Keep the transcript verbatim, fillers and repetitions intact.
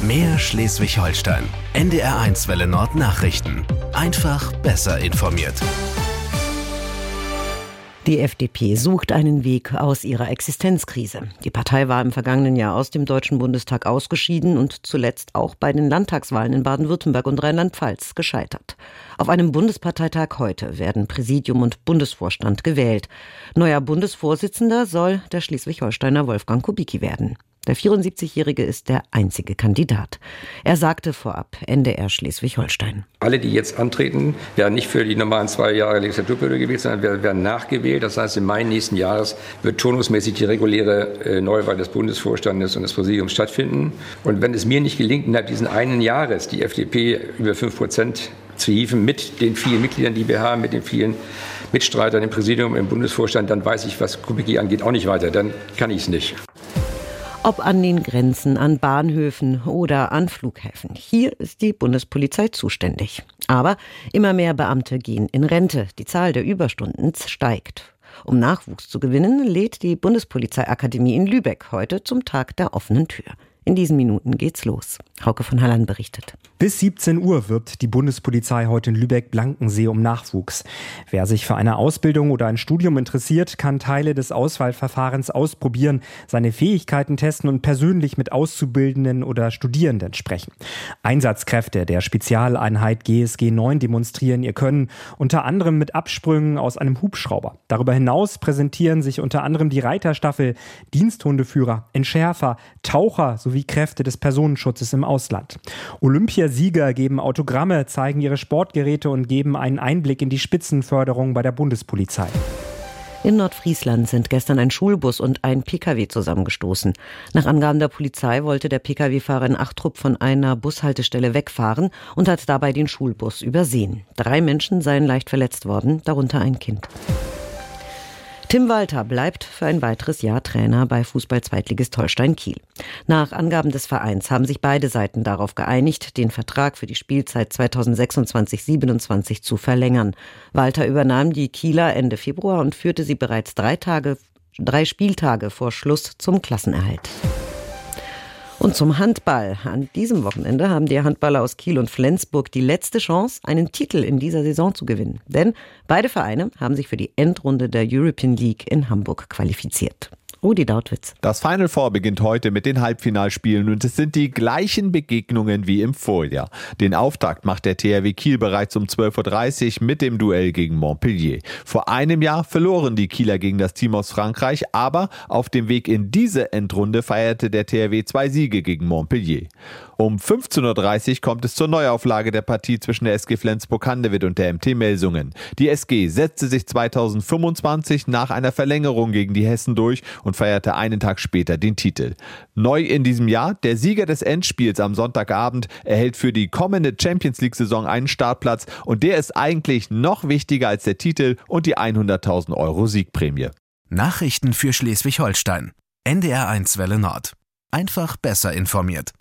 Mehr Schleswig-Holstein. N D R eins Welle Nord Nachrichten. Einfach besser informiert. Die F D P sucht einen Weg aus ihrer Existenzkrise. Die Partei war im vergangenen Jahr aus dem Deutschen Bundestag ausgeschieden und zuletzt auch bei den Landtagswahlen in Baden-Württemberg und Rheinland-Pfalz gescheitert. Auf einem Bundesparteitag heute werden Präsidium und Bundesvorstand gewählt. Neuer Bundesvorsitzender soll der Schleswig-Holsteiner Wolfgang Kubicki werden. Der vierundsiebzigjährige ist der einzige Kandidat. Er sagte vorab, N D R Schleswig-Holstein. Alle, die jetzt antreten, werden nicht für die normalen zwei Jahre Legislaturperiode gewählt, sondern werden nachgewählt. Das heißt, im Mai nächsten Jahres wird turnusmäßig die reguläre äh, Neuwahl des Bundesvorstandes und des Präsidiums stattfinden. Und wenn es mir nicht gelingt, innerhalb dieses einen Jahres die F D P über fünf Prozent zu hieven, mit den vielen Mitgliedern, die wir haben, mit den vielen Mitstreitern im Präsidium, im Bundesvorstand, dann weiß ich, was Kubicki angeht, auch nicht weiter. Dann kann ich es nicht. Ob an den Grenzen, an Bahnhöfen oder an Flughäfen. Hier ist die Bundespolizei zuständig. Aber immer mehr Beamte gehen in Rente. Die Zahl der Überstunden steigt. Um Nachwuchs zu gewinnen, lädt die Bundespolizeiakademie in Lübeck heute zum Tag der offenen Tür. In diesen Minuten geht's los. Hauke von Halland berichtet. Bis siebzehn Uhr wirbt die Bundespolizei heute in Lübeck-Blankensee um Nachwuchs. Wer sich für eine Ausbildung oder ein Studium interessiert, kann Teile des Auswahlverfahrens ausprobieren, seine Fähigkeiten testen und persönlich mit Auszubildenden oder Studierenden sprechen. Einsatzkräfte der Spezialeinheit G S G neun demonstrieren ihr Können, unter anderem mit Absprüngen aus einem Hubschrauber. Darüber hinaus präsentieren sich unter anderem die Reiterstaffel, Diensthundeführer, Entschärfer, Taucher sowie Kräfte des Personenschutzes im Ausland. Olympiasieger geben Autogramme, zeigen ihre Sportgeräte und geben einen Einblick in die Spitzenförderung bei der Bundespolizei. In Nordfriesland sind gestern ein Schulbus und ein Pkw zusammengestoßen. Nach Angaben der Polizei wollte der Pkw-Fahrer in Achtrup von einer Bushaltestelle wegfahren und hat dabei den Schulbus übersehen. Drei Menschen seien leicht verletzt worden, darunter ein Kind. Tim Walter bleibt für ein weiteres Jahr Trainer bei Fußball-Zweitligist Holstein Kiel. Nach Angaben des Vereins haben sich beide Seiten darauf geeinigt, den Vertrag für die Spielzeit zweitausendsechsundzwanzig siebenundzwanzig zu verlängern. Walter übernahm die Kieler Ende Februar und führte sie bereits drei Tage, drei Spieltage vor Schluss zum Klassenerhalt. Und zum Handball. An diesem Wochenende haben die Handballer aus Kiel und Flensburg die letzte Chance, einen Titel in dieser Saison zu gewinnen. Denn beide Vereine haben sich für die Endrunde der European League in Hamburg qualifiziert. Rudi Dautwitz. Das Final Four beginnt heute mit den Halbfinalspielen und es sind die gleichen Begegnungen wie im Vorjahr. Den Auftakt macht der T H W Kiel bereits um zwölf Uhr dreißig mit dem Duell gegen Montpellier. Vor einem Jahr verloren die Kieler gegen das Team aus Frankreich, aber auf dem Weg in diese Endrunde feierte der T H W zwei Siege gegen Montpellier. Um fünfzehn Uhr dreißig kommt es zur Neuauflage der Partie zwischen der S G Flensburg-Handewitt und der M T Melsungen. Die S G setzte sich zweitausendfünfundzwanzig nach einer Verlängerung gegen die Hessen durch und feierte einen Tag später den Titel. Neu in diesem Jahr, der Sieger des Endspiels am Sonntagabend erhält für die kommende Champions-League-Saison einen Startplatz und der ist eigentlich noch wichtiger als der Titel und die hunderttausend Euro Siegprämie. Nachrichten für Schleswig-Holstein. N D R eins Welle Nord. Einfach besser informiert.